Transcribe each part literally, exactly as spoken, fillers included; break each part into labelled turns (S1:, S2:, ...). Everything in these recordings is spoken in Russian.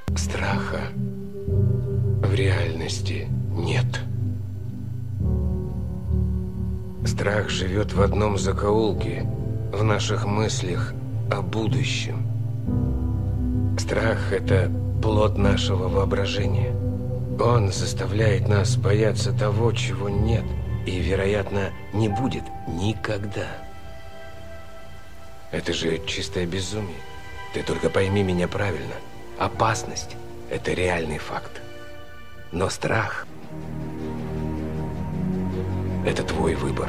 S1: Страха в реальности нет. Страх живет в одном закоулке, в наших мыслях о будущем. Страх – это плод нашего воображения. Он заставляет нас бояться того, чего нет, и, вероятно, не будет никогда. Это же чистое безумие. Ты только пойми меня правильно. Опасность – это реальный факт. Но страх – это твой выбор.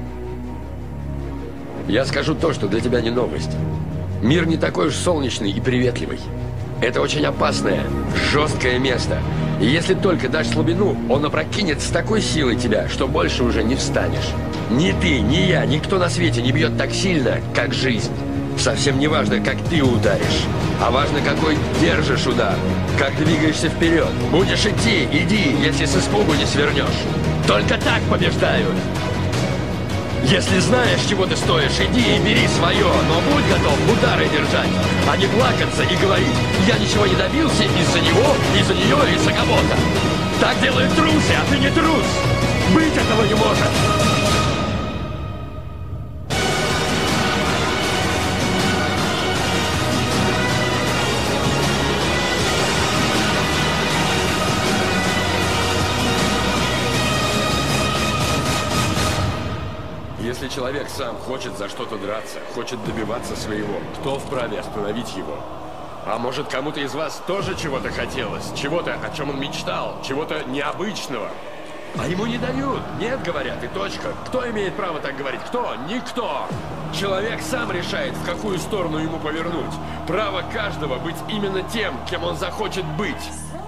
S2: Я скажу то, что для тебя не новость. Мир не такой уж солнечный и приветливый. Это очень опасное, жесткое место. И если только дашь слабину, он опрокинет с такой силой тебя, что больше уже не встанешь. Ни ты, ни я, никто на свете не бьет так сильно, как жизнь. Совсем не важно, как ты ударишь, а важно, какой держишь удар, как двигаешься вперед. Будешь идти, иди, если с испугу не свернешь. Только так побеждают. Если знаешь, чего ты стоишь, иди и бери свое, но будь готов удары держать, а не плакаться и говорить: я ничего не добился из-за него, из-за нее, из-за кого-то. Так делают трусы, а ты не трус. Быть этого не может. Если человек сам хочет за что-то драться, хочет добиваться своего, кто вправе остановить его? А может, кому-то из вас тоже чего-то хотелось? Чего-то, о чем он мечтал? Чего-то необычного? А ему не дают. Нет, говорят, и точка. Кто имеет право так говорить? Кто? Никто. Человек сам решает, в какую сторону ему повернуть. Право каждого быть именно тем, кем он захочет быть.